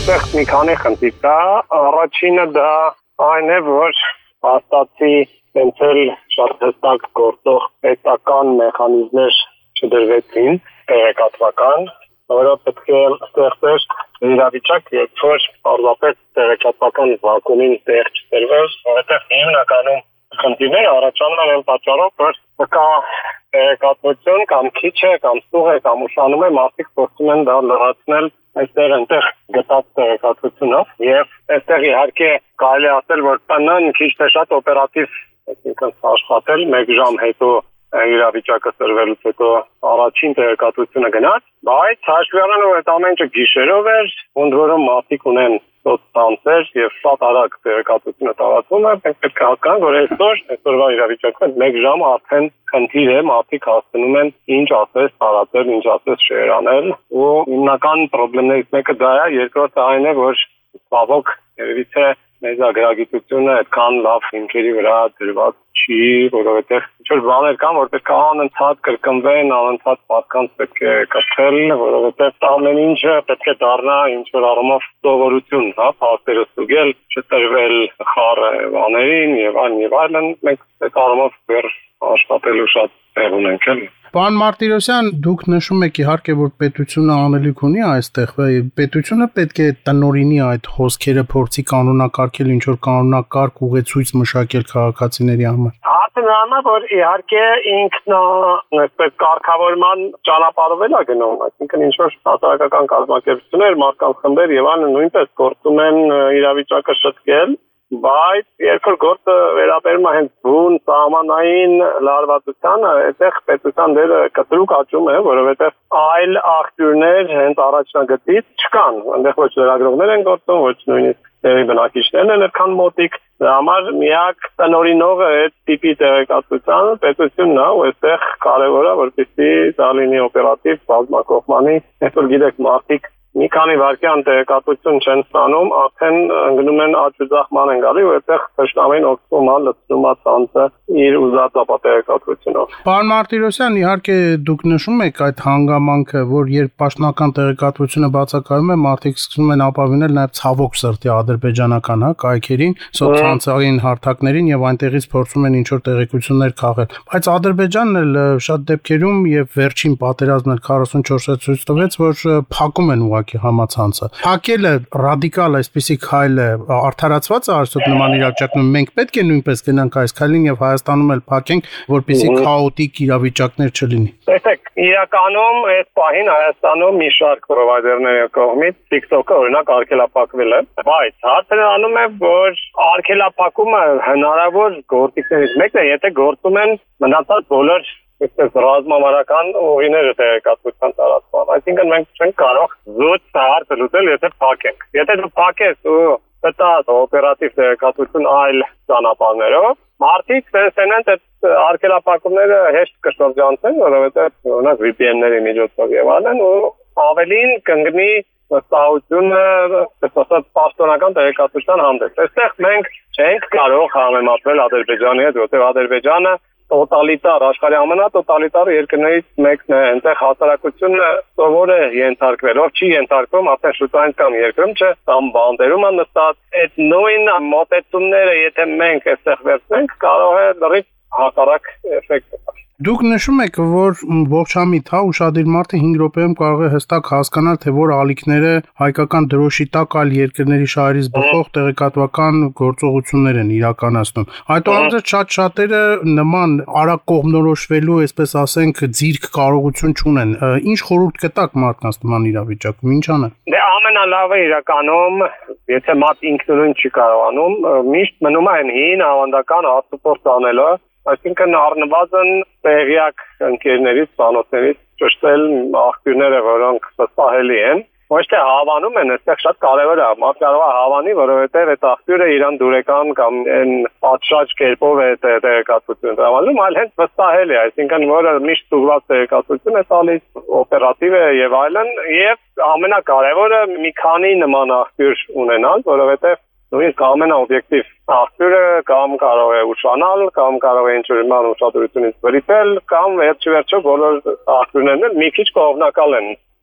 այստեղ մի քանի խնդիր կա, առաջինը դա այն է, որ հաստատի այնտեղ շատ հստակ գործող պետական մեխանիզմներ չդրվեցին, տեղեկատվական, որը պետք է ստեղծեր իրավիճակ, երբ որ պարզապես տեղեկատվական վակուումին տեղ չտրվեր, որովհետև հիմնականում խնդիրները առաջանում են պատճառով, որ կա տեղեկատվություն կամ քիչ է, կամ սուղ է, կամ ուշանում է, մարդիկ փորձում են դա լրացնել այստեղ այնտեղ գտած տեղեկատվությունով եւ այստեղ իհարկե կարելի է ասել, որ ՏՆ-ն քիչ թե շատ օպերատիվ, այսինքն աշխատել 1 ժամ հետո իրավիճակը սրվելուց հետո առաջին տեղեկատվությունը գնաց, բայց հաշվի առնելով այդ ամեն ինչը գիշերով էր, ընդ որում մարդիկ ունեն սոցցանցեր եւ շատ արագ տեղեկատվությունը տարածվում է, պետք է հասկանանք, որ այսօրվա իրավիճակում 1 ժամ արդեն խնդիր է, մարդիկ հասցնում են ինչ ասես տարածել, ինչ ասես շեյր անել, ու հիմնական խնդիրներից մեկը դա է, երկրորդը այն է, որ ցավոք երևի թե մեծ ագրագիտությունը այդքան լավ հիմքերի վրա դրված չի, որովհետև ինչ-որ բաներ կան, որ պետք է անընդհատ կրկնվեն, անընդհատ մարդկանց պետք է կրթել, որովհետև ամեն ինչը պետք է դառնա ինչ-որ առումով սովորություն, հա, փաստերը ստուգել, չտրվել խառը բաներին եւ այլն, մենք այդ առումով դեռ աշխատելու շատ տեղ ունենք, էլի։ Պարոն Մարտիրոսյան, դուք նշում եք իհարկե, որ պետությունը անելիք ունի այստեղ, պետությունը պետք է տնօրինի այդ խոսքերը, փորձի կանոնակարգել, ինչ որ կանոնակարգ ուղեցույց մշակել քաղաքացիների համար։ Հարցը նրան է, որ իհարկե ինքն այսպես կարգավորման ճանապարհով է գնում, այսինքն ինչ որ հասարակական կազմակերպություններ, մարդկանց խմբեր եւ այլն նույնպես գործում են իրավիճակը շտկել, բայց երբ որ գործը վերաբերում է հենց բուն սահմանային լարվածությանը, այդտեղ պետության դերը կտրուկ աճում է, որովհետև այլ աղբյուրներ հենց առաջնագծից չկան, այնտեղ ոչ լրագրողներ են գործում, ոչ նույնիսկ տեղի բնակիչներն են այդքան մոտիկ, դրա համար միակ տնօրինողը այդ տիպի տեղեկատվության պետությունն է, ու այստեղ կարևոր է, որպեսզի դա լինի օպերատիվ բազմակողմանի, այսօր գիտեք մարդիկ մի քանի վայրկյան տեղեկատվություն չեն ստանում, արդեն ընկնում են աճուձախման են գալի, ու այդտեղ թշնամին օգտվում է լցնում է ցանցը իր ուզած ապատեղեկատվությունով։ Պարոն Մարտիրոսյան, իհարկե դուք նշում եք այդ հանգամանքը, որ երբ պաշտոնական տեղեկատվությունը բացակայում է, մարդիկ սկսում են ապավինել նաև ցավոք սրտի ադրբեջանական կայքերին, սոցցանցային հարթակներին եւ այնտեղից փորձում են ինչ-որ տեղեկություններ քաղել։ Բայց Ադրբեջանն էլ շատ դեպքերում եւ վերջին պատերազմն էլ 44-ը ցույց տվեց, որ փակում են համացանցը։ Փակելը ռադիկալ այսպիսի քայլ է, արդարացված է արդյոք նման իրավիճակում, մենք պետք է նույնպես գնանք այս քայլին եւ Հայաստանում էլ փակենք, որպեսզի քաոտիկ իրավիճակներ չլինի։ Տեսեք, իրականում այս պահին Հայաստանում մի շարք պրովայդերների կողմից TikTok-ը օրինակ արգելափակվել է, բայց հարցը անում է, որ արգելափակումը հնարավոր գործիքներից մեկն է, եթե գործում են մնացած բոլոր այսպես ռազմավարական ուղիները տեղեկատվության տարածման։ Այսինքն մենք չենք կարող զուտ հարցը լուծել, եթե փակենք։ Եթե դու փակես ու տաս օպերատիվ տեղեկատվություն այլ ճանապարհներով, մարդիկ տեսնեն այդ արգելափակումները հեշտ կշրջանցեն, որովհետև օրինակ VPN-ների միջոցով եւ այլն, ու ավելին կընկնի վստահությունը, այսպես պաշտոնական տեղեկատվության հանդեպ։ Այստեղ մենք չենք կարող համեմատվել Ադրբեջանի հետ, որտեղ Ադրբեջանը տոտալիտար, աշխարհի ամենատոտալիտար երկրներից մեկն է, այնտեղ հասարակությունը սովոր է ենթարկվել, ով չի ենթարկվում, արդեն շուտային կամ երկրում չէ, կամ բանդերում է նստած, այդ նույն մոտեցումները, եթե մենք այստեղ վերցնենք, կարող է լրիվ հակառակ էֆեկտ տալ։ Դուք նշում եք, որ ողջամիտ ուշադիր մարդը 5 րոպեում կարող է հստակ հասկանալ, թե որ ալիքները հայկական դրոշի տակ այլ երկրների շահերից բխող տեղեկատվական գործողություններ են իրականացնում։ Այդուհանդերձ շատերը նման արագ կողմնորոշվելու, այսպես ասենք, ձիրք կարողություն չունեն։ Ինչ խորհուրդ կտաք մարդկանց նման իրավիճակում, ինչ անեն։ Դե ամենալավը իրականում, եթե մարդ ինքնուրույն չի կարողանում, միշտ մնում է հին ավանդական հաստուփորձ անելը, այսինքն առնվազն տեղյակ ընկերներից, ծանոթներից ճշտել աղբյուրները, որոնք վստահելի են, ոչ թե հավանում են, այստեղ շատ կարևոր է, մարդ կարող է հավանի, որովհետև այդ աղբյուրը իրան դուրեկան կամ այն պատշաճ կերպով է տեղեկատվություն տրամադրում, այլ հենց վստահելի է, այսինքն որը միշտ ստուգված տեղեկատվություն է տալիս, օպերատիվ է եւ այլն, եւ ամենակարևորը մի քանի նման աղբյուր ունենալ, որովհետև նույնիսկ ամենաօբյեկտիվ աղբյուրը կամ կարող է ուշանալ, կամ կարող է ինչ-որ ման ուշադրությունից վրիպել, կամ վերջիվերջո բոլոր աղբյուրներն մի քիչ կողմնակալ են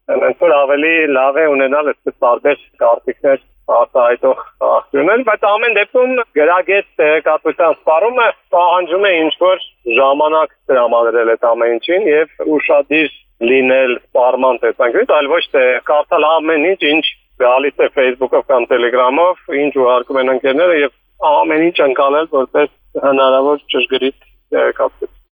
Այնց որ ավելի լավ է ունենալ այսպես տարբեր կարծիքներ արտահայտող աղբյուրներ, բայց ամեն դեպքում գրագետ տեղեկատվության սպառումը պահանջում է ինչ-որ ժամանակ տրամադրել այդ ամեն ինչին եւ ուշադիր լինել սպառման տեսանկյունից, այլ ոչ թե կարդալ ամեն ինչ գալիս է Facebook-ով կամ Telegram-ով, ինչ ուղարկում են ընկերները եւ ամեն ինչ անցնել որպես հնարավոր ճշգրիտ տեղեկատվություն։